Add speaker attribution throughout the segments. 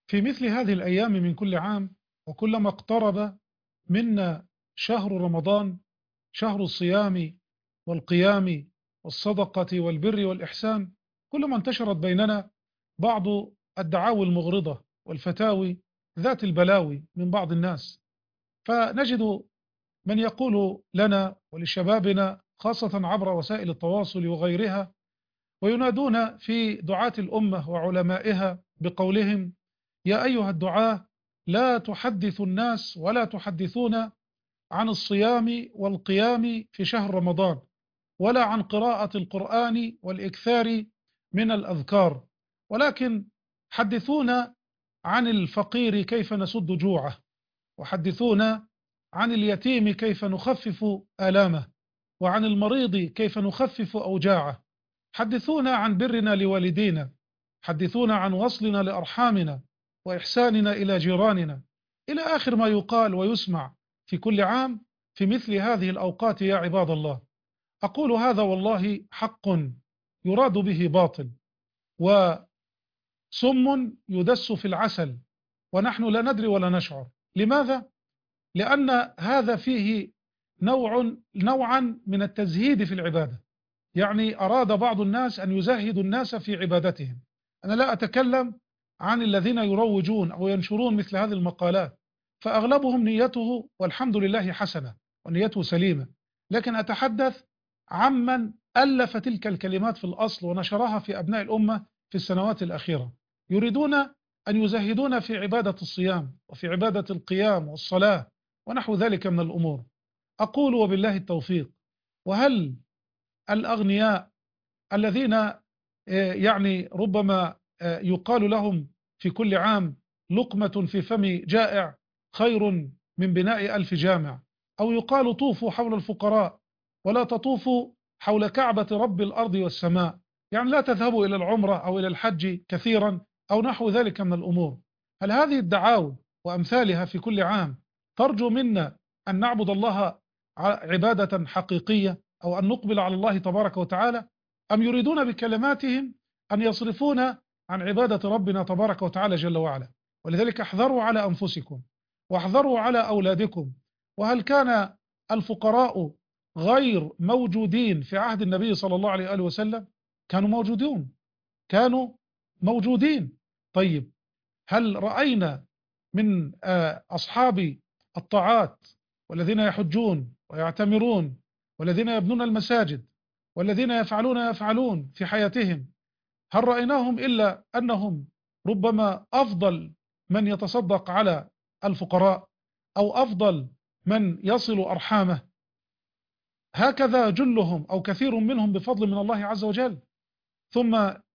Speaker 1: في مثل هذه الأيام من كل عام، وكلما اقترب منا شهر رمضان، شهر الصيام والقيام والصدقة والبر والإحسان، كلما انتشرت بيننا بعض الدعاوى المغرضة والفتاوي ذات البلاوي من بعض الناس، فنجد من يقول لنا ولشبابنا خاصة عبر وسائل التواصل وغيرها، وينادون في دعاة الأمة وعلمائها بقولهم: يا أيها الدعاة، لا تحدثوا الناس ولا تحدثون عن الصيام والقيام في شهر رمضان، ولا عن قراءة القرآن والإكثار من الأذكار، ولكن حدثونا عن الفقير كيف نسد جوعه، وحدثونا عن اليتيم كيف نخفف آلامه، وعن المريض كيف نخفف أوجاعه. حدثونا عن برنا لوالدينا، حدثونا عن وصلنا لأرحامنا وإحساننا إلى جيراننا، إلى آخر ما يقال ويسمع في كل عام في مثل هذه الأوقات يا عباد الله. أقول هذا والله حق يراد به باطل، وسم يدس في العسل، ونحن لا ندري ولا نشعر. لماذا؟ لأن هذا فيه نوعا من التزهيد في العبادة، يعني أراد بعض الناس أن يزهدوا الناس في عبادتهم. أنا لا أتكلم عن الذين يروجون أو ينشرون مثل هذه المقالات، فأغلبهم نيته والحمد لله حسنة ونيته سليمة، لكن أتحدث عمن ألف تلك الكلمات في الأصل ونشرها في أبناء الأمة في السنوات الأخيرة، يريدون أن يزهدون في عبادة الصيام وفي عبادة القيام والصلاة ونحو ذلك من الأمور. أقول وبالله التوفيق. وهل الأغنياء الذين يعني ربما يقال لهم في كل عام لقمة في فم جائع خير من بناء 1000 جامع، أو يقال طوفوا حول الفقراء ولا تطوفوا حول كعبة رب الأرض والسماء، يعني لا تذهبوا إلى العمرة أو إلى الحج كثيرا أو نحو ذلك من الأمور. هل هذه الدعاوى وأمثالها في كل عام ترجو منا أن نعبد الله عبادة حقيقية، أو أن نقبل على الله تبارك وتعالى، أم يريدون بكلماتهم أن يصرفونا عن عبادة ربنا تبارك وتعالى جل وعلا؟ ولذلك احذروا على أنفسكم واحذروا على أولادكم. وهل كان الفقراء غير موجودين في عهد النبي صلى الله عليه وآله وسلم؟ كانوا موجودون، كانوا موجودين. طيب، هل رأينا من أصحاب الطاعات والذين يحجون ويعتمرون والذين يبنون المساجد والذين يفعلون في حياتهم، هل رأيناهم إلا أنهم ربما أفضل من يتصدق على الفقراء أو أفضل من يصل أرحامه؟ هكذا جلهم أو كثير منهم بفضل من الله عز وجل. ثم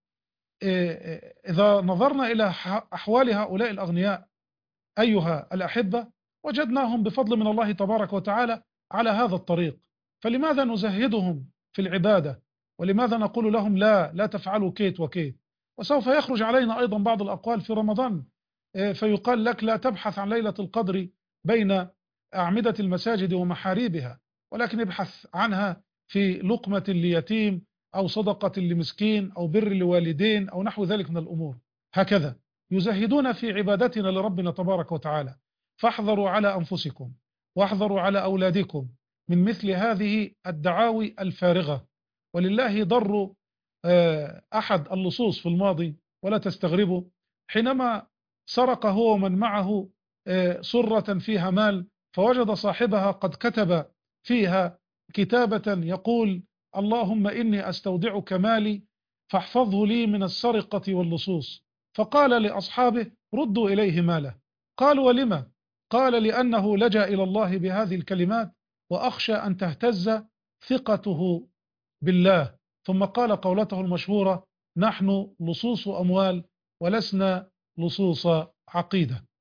Speaker 1: إذا نظرنا إلى أحوال هؤلاء الأغنياء أيها الأحبة، وجدناهم بفضل من الله تبارك وتعالى على هذا الطريق، فلماذا نزهدهم في العبادة؟ ولماذا نقول لهم لا تفعلوا كيت وكيت؟ وسوف يخرج علينا أيضا بعض الأقوال في رمضان، فيقال لك لا تبحث عن ليلة القدر بين أعمدة المساجد ومحاريبها، ولكن ابحث عنها في لقمة ليتيم أو صدقة لمسكين أو بر لوالدين أو نحو ذلك من الأمور. هكذا يزهدون في عبادتنا لربنا تبارك وتعالى. فاحذروا على أنفسكم واحذروا على أولادكم من مثل هذه الدعاوي الفارغة. ولله ضر أحد اللصوص في الماضي ولا تستغربوا، حينما سرق هو ومن معه سرة فيها مال، فوجد صاحبها قد كتب فيها كتابة يقول: اللهم إني أستودعك مالي فاحفظه لي من السرقة واللصوص. فقال لأصحابه: ردوا إليه ماله. قالوا: ولما؟ قال: لأنه لجأ إلى الله بهذه الكلمات وأخشى أن تهتز ثقته بالله. ثم قال قولته المشهورة: نحن لصوص أموال ولسنا لصوص عقيدة.